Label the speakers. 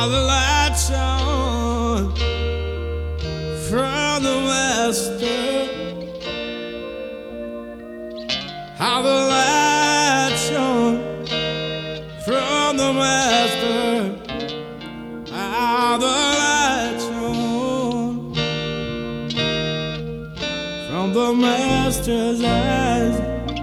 Speaker 1: how the light shone from the western, how the light shone from the western, how the light shone from the master's eyes.